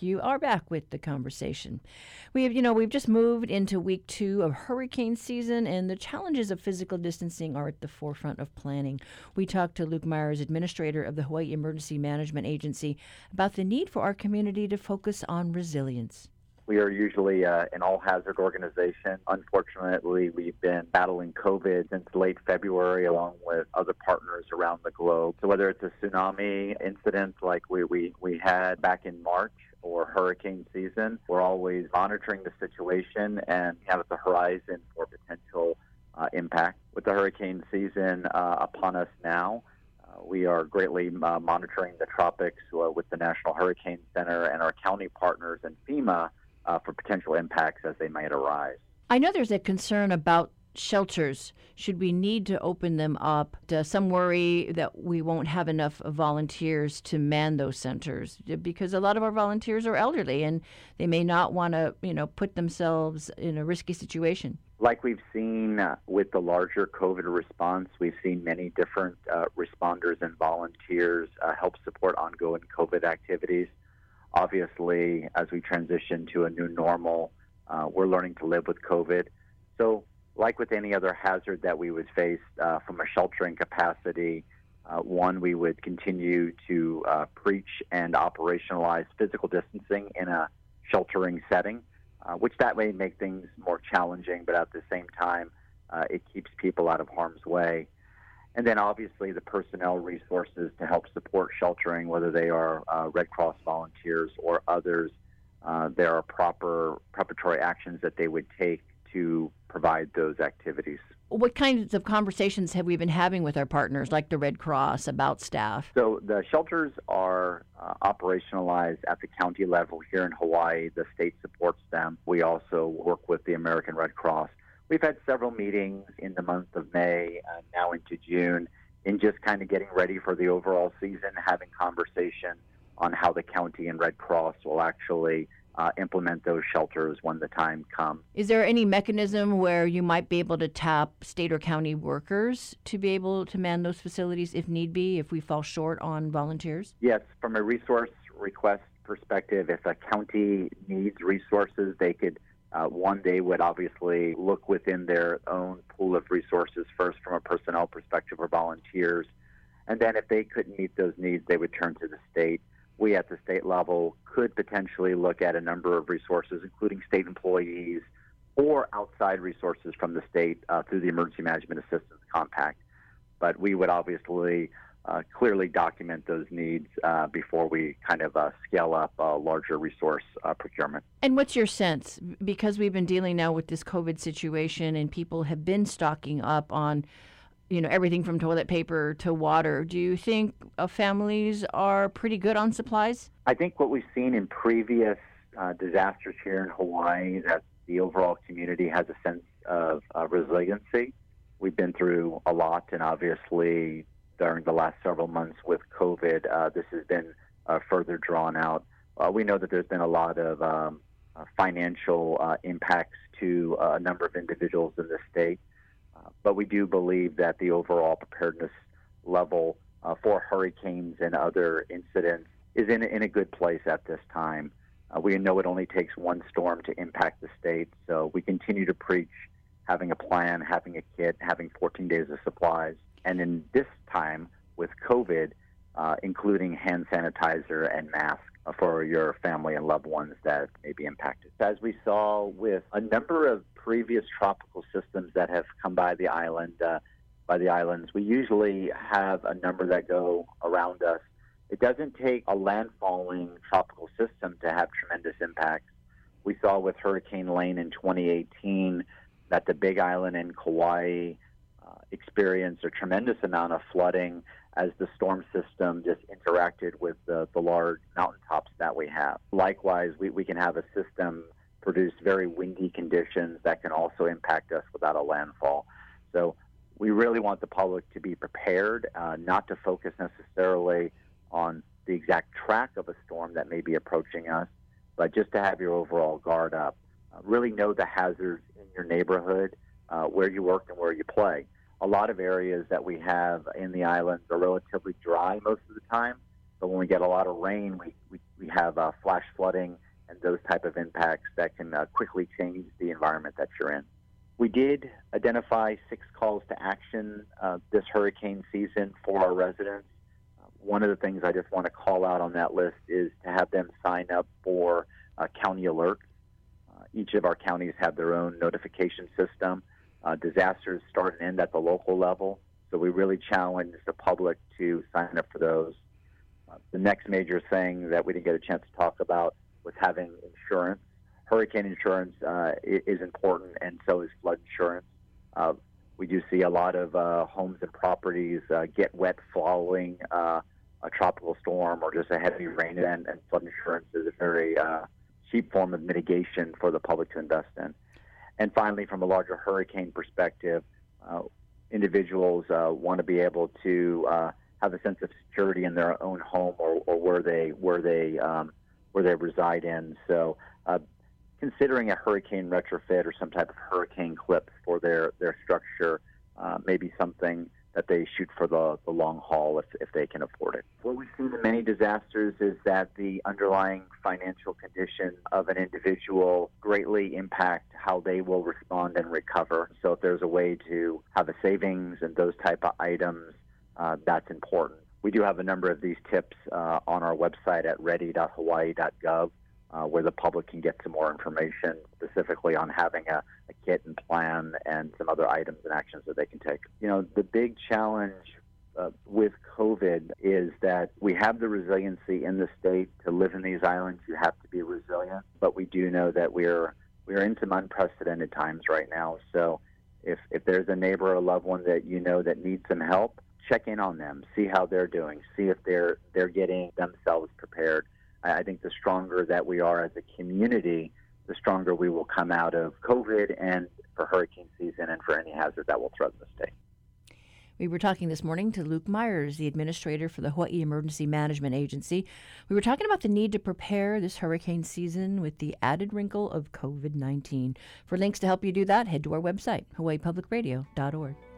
You are back with the conversation. We've just moved into week 2 of hurricane season, and the challenges of physical distancing are at the forefront of planning. We talked to Luke Myers, administrator of the Hawaii Emergency Management Agency, about the need for our community to focus on resilience. We are usually an all-hazard organization. Unfortunately, we've been battling COVID since late February along with other partners around the globe. So whether it's a tsunami incident like we had back in March or hurricane season, we're always monitoring the situation and have at the horizon for potential impact. With the hurricane season upon us now, we are greatly monitoring the tropics with the National Hurricane Center and our county partners and FEMA for potential impacts as they might arise. I know there's a concern about shelters. Should we need to open them up? Some worry that we won't have enough volunteers to man those centers because a lot of our volunteers are elderly and they may not want to, put themselves in a risky situation. Like we've seen with the larger COVID response, we've seen many different responders and volunteers help support ongoing COVID activities. Obviously, as we transition to a new normal, we're learning to live with COVID. So like with any other hazard that we would face from a sheltering capacity, one, we would continue to preach and operationalize physical distancing in a sheltering setting, which that may make things more challenging, but at the same time, it keeps people out of harm's way. And then obviously the personnel resources to help support sheltering, whether they are Red Cross volunteers or others, there are proper preparatory actions that they would take to provide those activities. What kinds of conversations have we been having with our partners, like the Red Cross, about staff? So the shelters are operationalized at the county level here in Hawaii. The state supports them. We also work with the American Red Cross. We've had several meetings in the month of May, now into June, in just kind of getting ready for the overall season, having conversation on how the county and Red Cross will actually implement those shelters when the time comes. Is there any mechanism where you might be able to tap state or county workers to be able to man those facilities if need be, if we fall short on volunteers? Yes, from a resource request perspective, if a county needs resources, they could they would obviously look within their own pool of resources first from a personnel perspective or volunteers. And then if they couldn't meet those needs, they would turn to the state. We at the state level could potentially look at a number of resources, including state employees or outside resources from the state through the Emergency Management Assistance Compact. But we would obviously clearly document those needs before we kind of scale up a larger resource procurement. And what's your sense? Because we've been dealing now with this COVID situation and people have been stocking up on, everything from toilet paper to water. Do you think families are pretty good on supplies? I think what we've seen in previous disasters here in Hawaii, that the overall community has a sense of resiliency. We've been through a lot, and obviously during the last several months with COVID, this has been further drawn out. We know that there's been a lot of financial impacts to a number of individuals in the state, but we do believe that the overall preparedness level for hurricanes and other incidents is in a good place at this time. We know it only takes one storm to impact the state, so we continue to preach having a plan, having a kit, having 14 days of supplies. And in this time with COVID, including hand sanitizer and masks for your family and loved ones that may be impacted. As we saw with a number of previous tropical systems that have come by the islands, we usually have a number that go around us. It doesn't take a landfalling tropical system to have tremendous impacts. We saw with Hurricane Lane in 2018 that the Big Island and Kauai experienced a tremendous amount of flooding as the storm system just interacted with the large mountaintops that we have. Likewise, we can have a system produce very windy conditions that can also impact us without a landfall. So we really want the public to be prepared, not to focus necessarily on the exact track of a storm that may be approaching us, but just to have your overall guard up. Really know the hazards in your neighborhood, where you work and where you play. A lot of areas that we have in the islands are relatively dry most of the time, but when we get a lot of rain, we we have flash flooding and those type of impacts that can quickly change the environment that you're in. We did identify 6 calls to action this hurricane season for our residents. One of the things I just want to call out on that list is to have them sign up for county alerts. Each of our counties have their own notification system. Disasters start and end at the local level, so we really challenge the public to sign up for those. The next major thing that we didn't get a chance to talk about was having insurance. Hurricane insurance is important, and so is flood insurance. We do see a lot of homes and properties get wet following a tropical storm or just a heavy rain event, and flood insurance is a very cheap form of mitigation for the public to invest in. And finally, from a larger hurricane perspective, individuals want to be able to have a sense of security in their own home or where they reside in. So, considering a hurricane retrofit or some type of hurricane clip for their structure may be something that they shoot for the long haul if they can afford it. What we've seen in many disasters is that the underlying financial condition of an individual greatly impact how they will respond and recover. So if there's a way to have a savings and those type of items, that's important. We do have a number of these tips on our website at ready.hawaii.gov. Where the public can get some more information specifically on having a kit and plan and some other items and actions that they can take. You know, the big challenge with COVID is that we have the resiliency in the state to live in these islands. You have to be resilient, but we do know that we're in some unprecedented times right now. So if there's a neighbor or a loved one that you know that needs some help, check in on them, see how they're doing, see if they're getting themselves prepared. I think the stronger that we are as a community, the stronger we will come out of COVID and for hurricane season and for any hazard that will threaten the state. We were talking this morning to Luke Myers, the administrator for the Hawaii Emergency Management Agency. We were talking about the need to prepare this hurricane season with the added wrinkle of COVID-19. For links to help you do that, head to our website, hawaiipublicradio.org.